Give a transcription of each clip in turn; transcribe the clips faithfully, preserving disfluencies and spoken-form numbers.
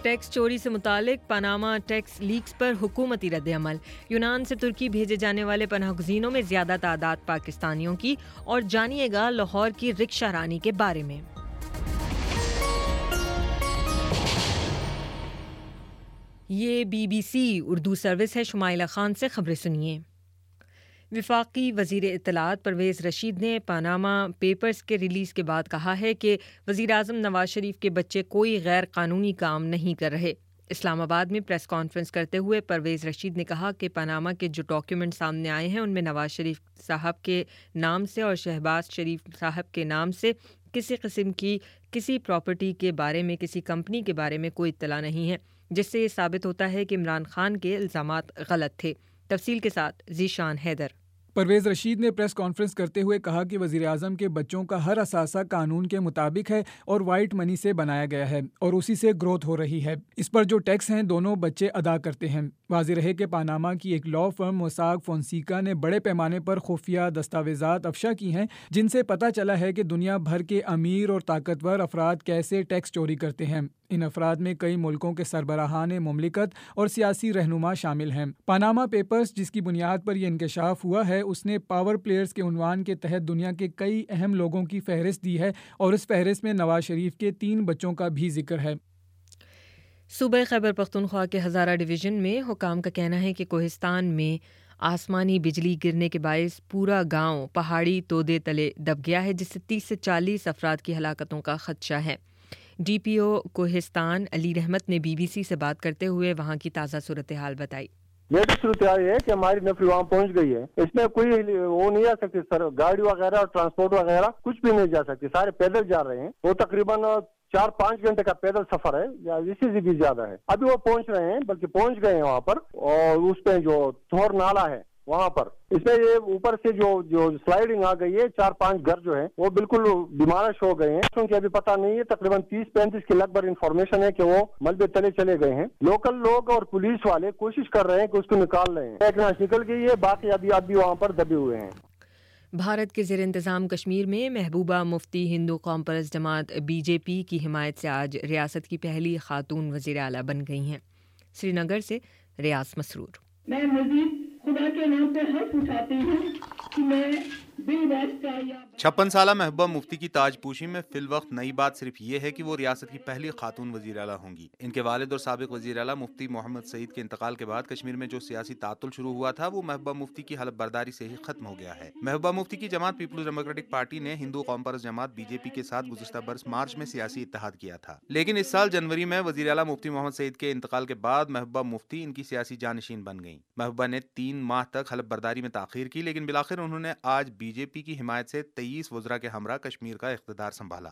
Tax چوری سے متعلق پاناما ٹیکس لیکس پر حکومتی رد عمل. یونان سے ترکی بھیجے جانے والے پناہ گزینوں میں زیادہ تعداد پاکستانیوں کی. اور جانیے گا لاہور کی رکشہ رانی کے بارے میں. یہ B B C Urdu service ہے. شمائلہ خان سے خبریں سنیے. وفاقی وزیر اطلاعات پرویز رشید نے پاناما پیپرز کے ریلیز کے بعد کہا ہے کہ وزیر اعظم نواز شریف کے بچے کوئی غیر قانونی کام نہیں کر رہے. اسلام آباد میں پریس کانفرنس کرتے ہوئے پرویز رشید نے کہا کہ پاناما کے جو ڈاکیومنٹ سامنے آئے ہیں ان میں نواز شریف صاحب کے نام سے اور شہباز شریف صاحب کے نام سے کسی قسم کی کسی پراپرٹی کے بارے میں کسی کمپنی کے بارے میں کوئی اطلاع نہیں ہے، جس سے یہ ثابت ہوتا ہے کہ عمران خان کے الزامات غلط تھے. تفصیل کے ساتھ ذیشان حیدر. پرویز رشید نے پریس کانفرنس کرتے ہوئے کہا کہ وزیر اعظم کے بچوں کا ہر اثاثہ قانون کے مطابق ہے اور وائٹ منی سے بنایا گیا ہے اور اسی سے گروتھ ہو رہی ہے. اس پر جو ٹیکس ہیں دونوں بچے ادا کرتے ہیں. واضح رہے کہ پاناما کی ایک لا فرم موساک فونسیکا نے بڑے پیمانے پر خفیہ دستاویزات افشا کی ہیں جن سے پتہ چلا ہے کہ دنیا بھر کے امیر اور طاقتور افراد کیسے ٹیکس چوری کرتے ہیں. ان افراد میں کئی ملکوں کے سربراہان مملکت اور سیاسی رہنما شامل ہیں. پاناما پیپرز جس کی بنیاد پر یہ انکشاف ہوا ہے اس نے پاور پلیئرز کے عنوان کے تحت دنیا کے کئی اہم لوگوں کی فہرست دی ہے اور اس فہرست میں نواز شریف کے تین بچوں کا بھی ذکر ہے. صوبہ خیبر پختونخوا کے ہزارہ ڈویژن میں حکام کا کہنا ہے کہ کوہستان میں آسمانی بجلی گرنے کے باعث پورا گاؤں پہاڑی تودے تلے دب گیا ہے، جس سے تیس سے چالیس افراد کی ہلاکتوں کا خدشہ ہے. ڈی پی او کوہستان علی رحمت نے بی بی سی سے بات کرتے ہوئے وہاں کی تازہ صورتحال بتائی. میری صورتحال یہ ہے کہ ہماری نفری وہاں پہنچ گئی ہے. اس میں کوئی وہ نہیں آ سکتی سر، گاڑی وغیرہ اور ٹرانسپورٹ وغیرہ کچھ بھی نہیں جا سکتی. سارے پیدل جا رہے ہیں. وہ تقریباً چار پانچ گھنٹے کا پیدل سفر ہے یا اسی سے بھی زیادہ ہے. ابھی وہ پہنچ رہے ہیں، بلکہ پہنچ گئے ہیں وہاں پر. اور اس پہ جو تھور نالا ہے وہاں پر اس میں یہ اوپر سے جو جو سلائڈنگ آ گئی ہے، چار پانچ گھر جو ہے وہ بالکل بیمارش ہو گئے ہیں. کیونکہ ابھی پتہ نہیں ہے، تقریباً تیس پینتیس کے لگ بھگ انفارمیشن ہے کہ وہ ملبے تلے چلے گئے ہیں. لوکل لوگ اور پولیس والے کوشش کر رہے ہیں کہ اس کو نکال رہے ہیں. ایک ناش نکل گئی ہے، باقی ابھی ابھی وہاں پر دبے ہوئے ہیں. بھارت کے زیر انتظام کشمیر میں محبوبہ مفتی ہندو قوم پرست جماعت بی جے پی کی حمایت سے آج ریاست کی پہلی خاتون وزیر اعلیٰ بن گئی ہیں. سری نگر سے ریاض مسرور. میں مزید خدا کے نام پہ حلف اٹھاتی ہوں کہ میں چھپن سالہ محبوبہ مفتی کی تاج پوشی میں فی الوقت نئی بات صرف یہ ہے کہ وہ ریاست کی پہلی خاتون وزیر اعلیٰ ہوں گی. ان کے والد اور سابق وزیر اعلیٰ مفتی محمد سعید کے انتقال کے بعد کشمیر میں جو سیاسی تعطل شروع ہوا تھا وہ محبوبہ مفتی کی حلف برداری سے ہی ختم ہو گیا ہے. محبوبہ مفتی کی جماعت پیپلز ڈیموکریٹک پارٹی نے ہندو قوم پرست جماعت بی جے پی کے ساتھ گزشتہ برس مارچ میں سیاسی اتحاد کیا تھا، لیکن اس سال جنوری میں وزیر اعلیٰ مفتی محمد سعید کے انتقال کے بعد محبوبہ مفتی ان کی سیاسی جانشین بن گئیں. محبوبہ نے تین ماہ تک حلف برداری میں تاخیر کی، لیکن بالآخر انہوں نے آج بی جے پی کی حمایت سے تیئیس وزراء کے ہمراہ کشمیر کا اقتدار سنبھالا.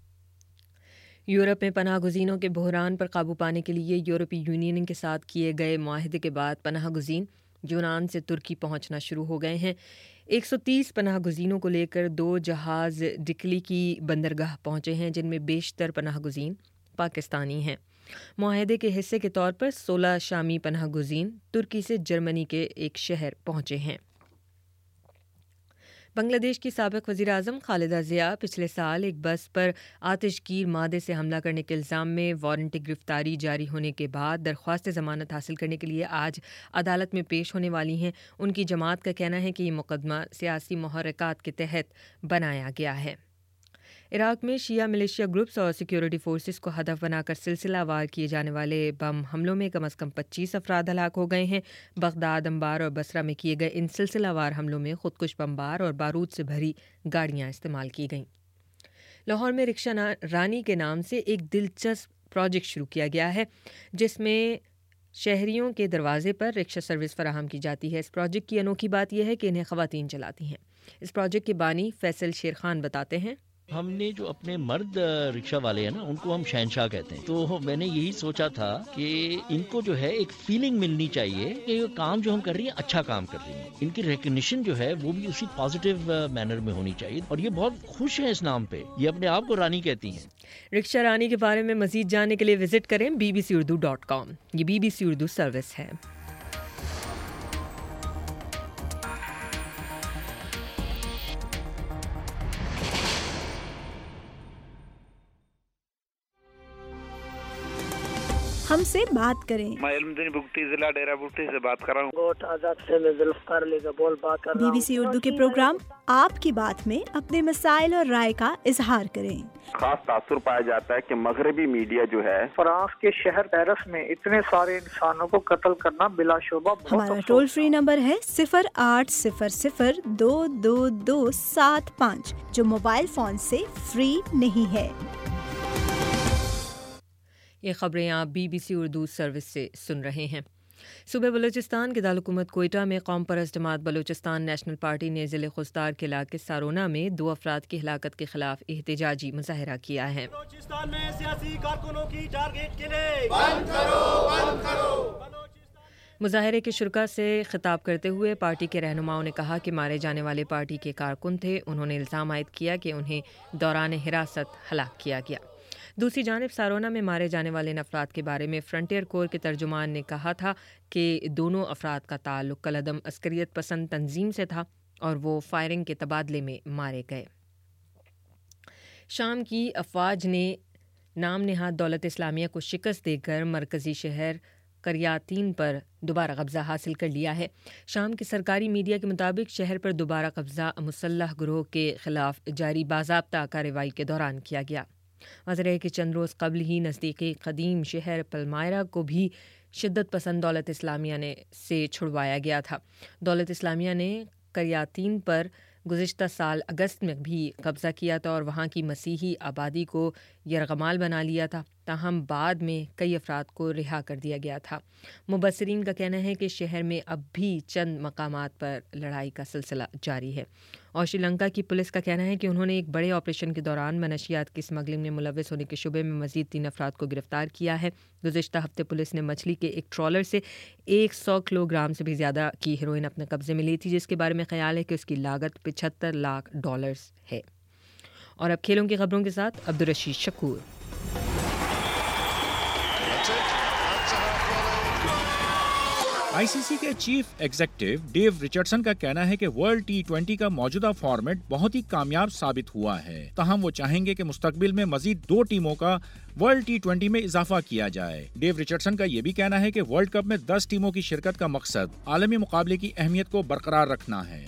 یورپ میں پناہ گزینوں کے بحران پر قابو پانے کے لیے یورپی یونین کے ساتھ کیے گئے معاہدے کے بعد پناہ گزین یونان سے ترکی پہنچنا شروع ہو گئے ہیں. ایک سو تیس پناہ گزینوں کو لے کر دو جہاز ڈکلی کی بندرگاہ پہنچے ہیں، جن میں بیشتر پناہ گزین پاکستانی ہیں. معاہدے کے حصے کے طور پر سولہ شامی پناہ گزین ترکی سے جرمنی کے ایک شہر پہنچے ہیں. بنگلہ دیش کی سابق وزیر اعظم خالدہ ضیاء پچھلے سال ایک بس پر آتش گیر مادے سے حملہ کرنے کے الزام میں وارنٹ گرفتاری جاری ہونے کے بعد درخواست ضمانت حاصل کرنے کے لیے آج عدالت میں پیش ہونے والی ہیں. ان کی جماعت کا کہنا ہے کہ یہ مقدمہ سیاسی محرکات کے تحت بنایا گیا ہے. عراق میں شیعہ ملیشیا گروپس اور سیکیورٹی فورسز کو ہدف بنا کر سلسلہ وار کیے جانے والے بم حملوں میں کم از کم پچیس افراد ہلاک ہو گئے ہیں. بغداد، انبار اور بصرہ میں کیے گئے ان سلسلہ وار حملوں میں خودکش بمبار اور بارود سے بھری گاڑیاں استعمال کی گئیں. لاہور میں رکشہ رانی کے نام سے ایک دلچسپ پروجیکٹ شروع کیا گیا ہے، جس میں شہریوں کے دروازے پر رکشہ سروس فراہم کی جاتی ہے. اس پروجیکٹ کی انوکھی بات یہ ہے کہ انہیں خواتین چلاتی ہیں. اس پروجیکٹ کے بانی فیصل شیر خان بتاتے ہیں. ہم نے جو اپنے مرد رکشہ والے ہیں نا، ان کو ہم شہنشاہ کہتے ہیں. تو میں نے یہی سوچا تھا کہ ان کو جو ہے ایک فیلنگ ملنی چاہیے کہ یہ کام جو ہم کر رہی ہیں اچھا کام کر رہی ہیں. ان کی ریکگنیشن جو ہے وہ بھی اسی پازیٹیو مینر میں ہونی چاہیے. اور یہ بہت خوش ہیں اس نام پہ، یہ اپنے آپ کو رانی کہتی ہیں. رکشہ رانی کے بارے میں مزید جاننے کے لیے وزٹ کریں B B C Urdu dot com. یہ B B C Urdu service ہے. ہم سے بات کریں۔ میں علمدین بگٹی ضلع ڈیرہ بگٹی سے بات کر رہا ہوں۔ گوٹ آزاد سے میں ذوالفقار علی کا بول بات کر رہا ہوں۔ بی بی سی اردو کے پروگرام آپ کی بات میں اپنے مسائل اور رائے کا اظہار کریں۔ خاص تاثر پایا جاتا ہے کہ مغربی میڈیا جو ہے فرانس کے شہر پیرس میں اتنے سارے انسانوں کو قتل کرنا بلا شبہ بہت ہمارا ٹول فری نمبر ہے صفر آٹھ صفر صفر دو دو دو سات پانچ جو موبائل فون سے فری نہیں ہے۔ یہ خبریں آپ B B C Urdu service سے سن رہے ہیں۔ صوبہ بلوچستان کے دارالحکومت کوئٹہ میں قوم پرست جماعت بلوچستان نیشنل پارٹی نے ضلع خوستار کے علاقے سارونا میں دو افراد کی ہلاکت کے خلاف احتجاجی مظاہرہ کیا ہے۔ بلوچستان میں سیاسی کارکنوں کی ٹارگٹ کے لیے بند کرو بند کرو۔ مظاہرے کے شرکاء سے خطاب کرتے ہوئے پارٹی کے رہنماؤں نے کہا کہ مارے جانے والے پارٹی کے کارکن تھے۔ انہوں نے الزام عائد کیا کہ انہیں دوران حراست ہلاک کیا گیا۔ دوسری جانب سارونا میں مارے جانے والے ان افراد کے بارے میں فرنٹیئر کور کے ترجمان نے کہا تھا کہ دونوں افراد کا تعلق کالعدم عسکریت پسند تنظیم سے تھا اور وہ فائرنگ کے تبادلے میں مارے گئے۔ شام کی افواج نے نام نہاد دولت اسلامیہ کو شکست دے کر مرکزی شہر قریاتین پر دوبارہ قبضہ حاصل کر لیا ہے۔ شام کی سرکاری میڈیا کے مطابق شہر پر دوبارہ قبضہ مسلح گروہ کے خلاف جاری باضابطہ کارروائی کے دوران کیا گیا۔ واضح ہے کہ چند روز قبل ہی نزدیکی قدیم شہر پلمائرا کو بھی شدت پسند دولت اسلامیہ نے سے چھڑوایا گیا تھا۔ دولت اسلامیہ نے قریاتین پر گزشتہ سال اگست میں بھی قبضہ کیا تھا اور وہاں کی مسیحی آبادی کو یرغمال بنا لیا تھا، تاہم بعد میں کئی افراد کو رہا کر دیا گیا تھا۔ مبصرین کا کہنا ہے کہ شہر میں اب بھی چند مقامات پر لڑائی کا سلسلہ جاری ہے، اور شری لنکا کی پولیس کا کہنا ہے کہ انہوں نے ایک بڑے آپریشن کے دوران منشیات کی اسمگلنگ میں ملوث ہونے کے شبے میں مزید تین افراد کو گرفتار کیا ہے۔ گزشتہ ہفتے پولیس نے مچھلی کے ایک ٹرالر سے ایک سو کلو گرام سے بھی زیادہ کی ہیروئن اپنے قبضے میں لی تھی، جس کے بارے میں خیال ہے کہ اس کی لاگت پچہتر لاکھ ڈالرز ہے۔ اور اب کھیلوں کی خبروں کے ساتھ عبدالرشید شکور۔ آئی سی سی کے چیف ایگزیکٹو ڈیو ریچرڈسن کا کہنا ہے کہ ورلڈ ٹی ٹوینٹی کا موجودہ فارمیٹ بہت ہی کامیاب ثابت ہوا ہے، تاہم وہ چاہیں گے کہ مستقبل میں مزید دو ٹیموں کا ورلڈ ٹی ٹوینٹی میں اضافہ کیا جائے۔ ڈیو ریچرڈسن کا یہ بھی کہنا ہے کہ ورلڈ کپ میں دس ٹیموں کی شرکت کا مقصد عالمی مقابلے کی اہمیت کو برقرار رکھنا ہے۔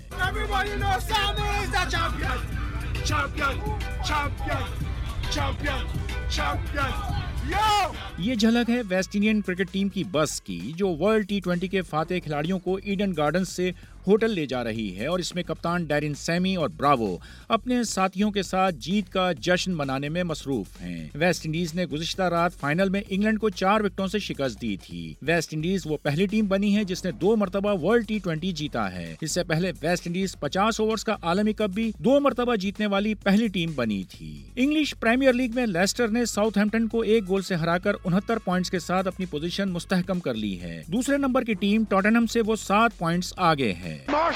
یہ جھلک ہے ویسٹ انڈین کرکٹ ٹیم کی بس کی، جو ورلڈ ٹی ٹوینٹی کے فاتح کھلاڑیوں کو ایڈن گارڈنز سے ہوٹل لے جا رہی ہے، اور اس میں کپتان ڈیرن سیمی اور براوو اپنے ساتھیوں کے ساتھ جیت کا جشن منانے میں مصروف ہیں۔ ویسٹ انڈیز نے گزشتہ رات فائنل میں انگلینڈ کو چار وکٹوں سے شکست دی تھی۔ ویسٹ انڈیز وہ پہلی ٹیم بنی ہے جس نے دو مرتبہ ورلڈ ٹی ٹوینٹی جیتا ہے۔ اس سے پہلے ویسٹ انڈیز پچاس اوورز کا عالمی کپ بھی دو مرتبہ جیتنے والی پہلی ٹیم بنی تھی۔ انگلش پریمیئر لیگ میں لیسٹر نے ساؤتھ ہیمپٹن کو ایک گول سے ہرا کر انہتر پوائنٹس کے ساتھ اپنی پوزیشن مستحکم کر لی ہے۔ دوسرے نمبر کی ٹیم ٹاٹنہم سے وہ سات پوائنٹس آگے ہے۔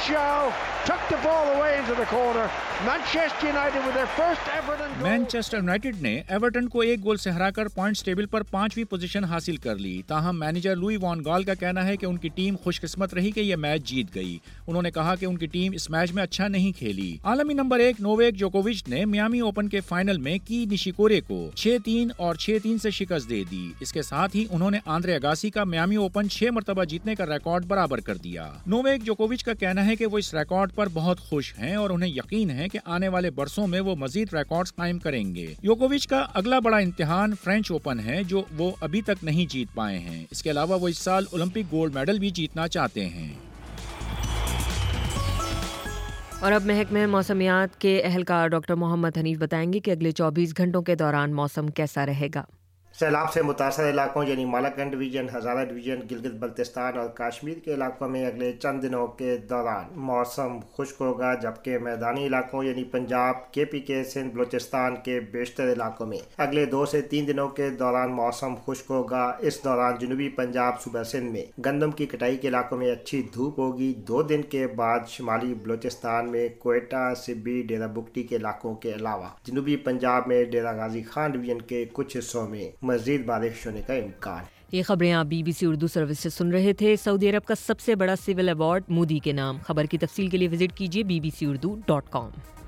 مانچسٹر یونائیٹڈ نے ایورٹن کو ایک گول سے ہرا کر پوائنٹس ٹیبل پر پانچویں پوزیشن حاصل کر لی، تاہم مینیجر لوئی وان گال کا کہنا ہے کہ ان کی ٹیم خوش قسمت رہی کہ یہ میچ جیت گئی۔ انہوں نے کہا کہ ان کی ٹیم اس میچ میں اچھا نہیں کھیلی۔ عالمی نمبر ایک نوویک جوکووچ نے میامی اوپن کے فائنل میں کی نشیکورے کو چھ تین اور چھ تین سے شکست دے دی۔ اس کے ساتھ ہی انہوں نے آندرے اگاسی کا میامی اوپن چھ مرتبہ جیتنے کا ریکارڈ برابر کر دیا۔ نوویک جوکووچ کا کہنا ہے کہ وہ اس ریکارڈ پر بہت خوش ہیں اور انہیں یقین ہے کہ آنے والے برسوں میں وہ مزید ریکارڈز قائم کریں گے۔ جوکووچ کا اگلا بڑا امتحان فرینچ اوپن ہے، جو وہ ابھی تک نہیں جیت پائے ہیں۔ اس کے علاوہ وہ اس سال اولمپک گولڈ میڈل بھی جیتنا چاہتے ہیں۔ اور اب محکمہ موسمیات کے اہلکار ڈاکٹر محمد حنیف بتائیں گے کہ اگلے چوبیس گھنٹوں کے دوران موسم کیسا رہے گا۔ سیلاب سے متاثرہ علاقوں یعنی مالاکنڈ ڈویژن، ہزارہ ڈویژن، گلگت بلتستان اور کشمیر کے علاقوں میں اگلے چند دنوں کے دوران موسم خشک ہوگا، جبکہ میدانی علاقوں یعنی پنجاب، کے پی کے، سندھ، بلوچستان کے بیشتر علاقوں میں اگلے دو سے تین دنوں کے دوران موسم خشک ہوگا۔ اس دوران جنوبی پنجاب، صوبہ سندھ میں گندم کی کٹائی کے علاقوں میں اچھی دھوپ ہوگی۔ دو دن کے بعد شمالی بلوچستان میں کوئٹہ، سبی، ڈیرہ بگٹی کے علاقوں کے علاوہ جنوبی پنجاب میں ڈیرہ غازی خان ڈویژن کے کچھ حصوں میں مزید بارش ہونے کا امکان۔ یہ خبریں آپ B B C Urdu service سے سن رہے تھے۔ سعودی عرب کا سب سے بڑا سول ایوارڈ مودی کے نام۔ خبر کی تفصیل کے لیے وزٹ کیجیے B B C Urdu dot کام۔